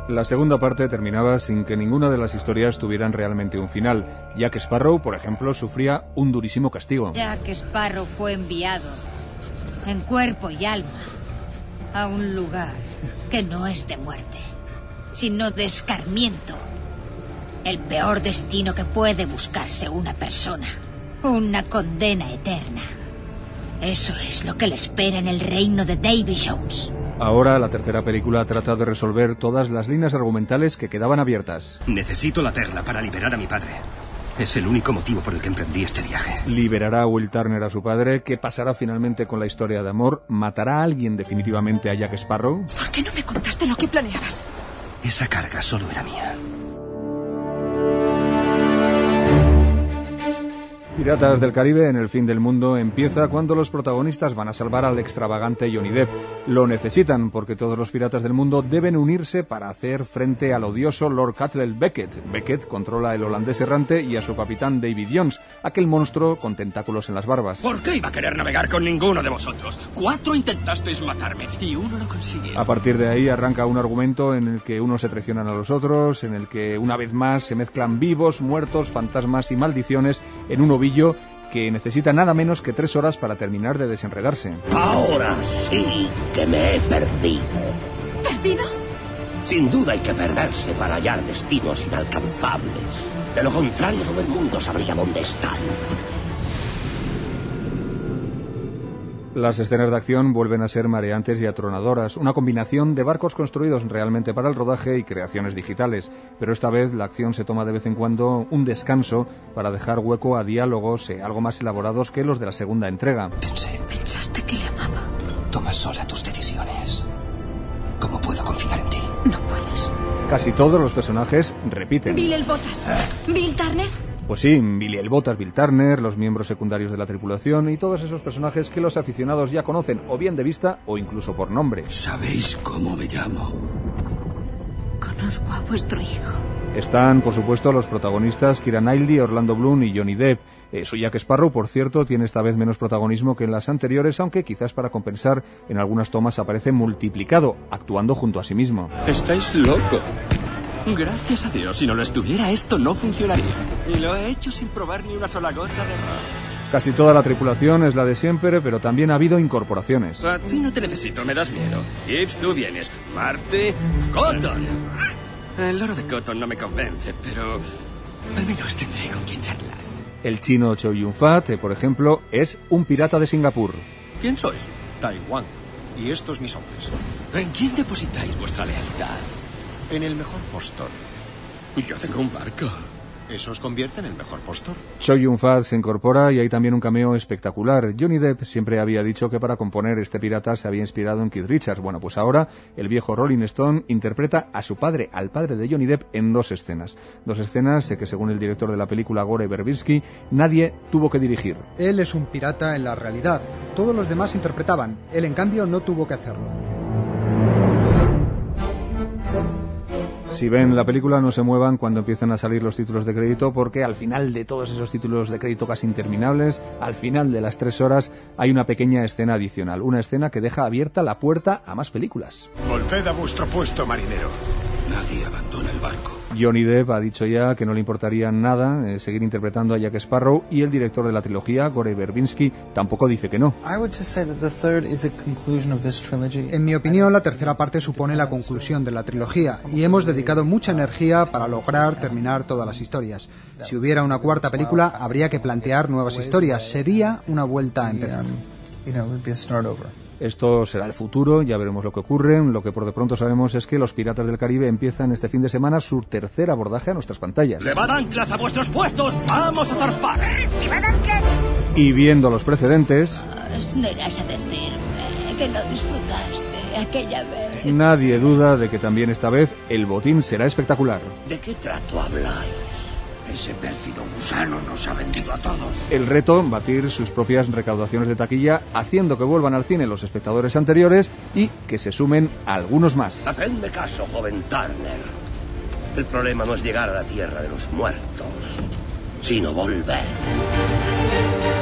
La segunda parte terminaba sin que ninguna de las historias tuvieran realmente un final. Jack Sparrow, por ejemplo, sufría un durísimo castigo. Jack Sparrow fue enviado, en cuerpo y alma, a un lugar que no es de muerte, sino de escarmiento. El peor destino que puede buscarse una persona. Una condena eterna. Eso es lo que le espera en el reino de Davy Jones. Ahora la tercera película trata de resolver todas las líneas argumentales que quedaban abiertas. Necesito la perla para liberar a mi padre. Es el único motivo por el que emprendí este viaje. ¿Liberará a Will Turner a su padre? ¿Qué pasará finalmente con la historia de amor? ¿Matará a alguien definitivamente a Jack Sparrow? ¿Por qué no me contaste lo que planeabas? Esa carga solo era mía. Piratas del Caribe en el fin del mundo empieza cuando los protagonistas van a salvar al extravagante Johnny Depp. Lo necesitan porque todos los piratas del mundo deben unirse para hacer frente al odioso Lord Cutler Beckett. Beckett controla el holandés errante y a su capitán Davy Jones, aquel monstruo con tentáculos en las barbas. ¿Por qué iba a querer navegar con ninguno de vosotros? 4 intentasteis matarme y uno lo consiguió. A partir de ahí arranca un argumento en el que unos se traicionan a los otros, en el que una vez más se mezclan vivos, muertos, fantasmas y maldiciones en un ovillo que necesita nada menos que 3 horas para terminar de desenredarse. Ahora sí que me he perdido. ¿Perdido? Sin duda hay que perderse para hallar destinos inalcanzables. De lo contrario, todo el mundo sabría dónde están. Las escenas de acción vuelven a ser mareantes y atronadoras, una combinación de barcos construidos realmente para el rodaje y creaciones digitales, pero esta vez la acción se toma de vez en cuando un descanso para dejar hueco a diálogos algo más elaborados que los de la segunda entrega. Pensaste que le amaba. Toma sola tus decisiones. ¿Cómo puedo confiar en ti? No puedes. Casi todos los personajes repiten. Bill el Botas. Bill Turner. Pues sí, Billy el Botas, Bill Turner, los miembros secundarios de la tripulación y todos esos personajes que los aficionados ya conocen o bien de vista o incluso por nombre. ¿Sabéis cómo me llamo? Conozco a vuestro hijo. Están, por supuesto, los protagonistas Keira Knightley, Orlando Bloom y Johnny Depp. Su Jack Sparrow, por cierto, tiene esta vez menos protagonismo que en las anteriores, aunque quizás para compensar, en algunas tomas aparece multiplicado, actuando junto a sí mismo. Estáis loco. Gracias a Dios, si no lo estuviera, esto no funcionaría. Y lo he hecho sin probar ni una sola gota de ron. Casi toda la tripulación es la de siempre, pero también ha habido incorporaciones. A ti no te necesito, me das miedo. Gibbs, tú vienes. Marty, Cotton. El loro de Cotton no me convence, pero al menos tendré con quien charlar. El chino Chow Yun-fat, por ejemplo, es un pirata de Singapur. ¿Quién sois? Taiwán. Y estos mis hombres. ¿En quién depositáis vuestra lealtad? En el mejor postor. Yo tengo un barco. Eso os convierte en el mejor postor. Chow Yun-fat se incorpora y hay también un cameo espectacular. Johnny Depp siempre había dicho que para componer este pirata se había inspirado en Keith Richards. Bueno, pues ahora el viejo Rolling Stone interpreta a su padre, al padre de Johnny Depp, en 2 escenas. 2 escenas que, según el director de la película, Gore Verbinski, nadie tuvo que dirigir. Él es un pirata en la realidad. Todos los demás interpretaban. Él, en cambio, no tuvo que hacerlo. Si ven la película, no se muevan cuando empiezan a salir los títulos de crédito, porque al final de todos esos títulos de crédito casi interminables, al final de las 3 horas, hay una pequeña escena adicional, una escena que deja abierta la puerta a más películas. Volved a vuestro puesto, marinero. Nadie abandona el barco. Johnny Depp ha dicho ya que no le importaría nada seguir interpretando a Jack Sparrow, y el director de la trilogía, Gore Verbinski, tampoco dice que no. En mi opinión, la tercera parte supone la conclusión de la trilogía, y hemos dedicado mucha energía para lograr terminar todas las historias. Si hubiera una cuarta película, habría que plantear nuevas historias. Sería una vuelta a empezar. Esto será el futuro, ya veremos lo que ocurre. Lo que por de pronto sabemos es que los Piratas del Caribe empiezan este fin de semana su tercer abordaje a nuestras pantallas. ¡Levad anclas a vuestros puestos! ¡Vamos a zarpar! ¡Levad anclas! Y viendo los precedentes, No irás a decirme que no disfrutaste aquella vez. nadie duda de que también esta vez el botín será espectacular. ¿De qué trato habláis? Ese pérfido gusano nos ha vendido a todos. El reto, batir sus propias recaudaciones de taquilla, haciendo que vuelvan al cine los espectadores anteriores y que se sumen algunos más. Hacedme caso, joven Turner. El problema no es llegar a la tierra de los muertos, sino volver.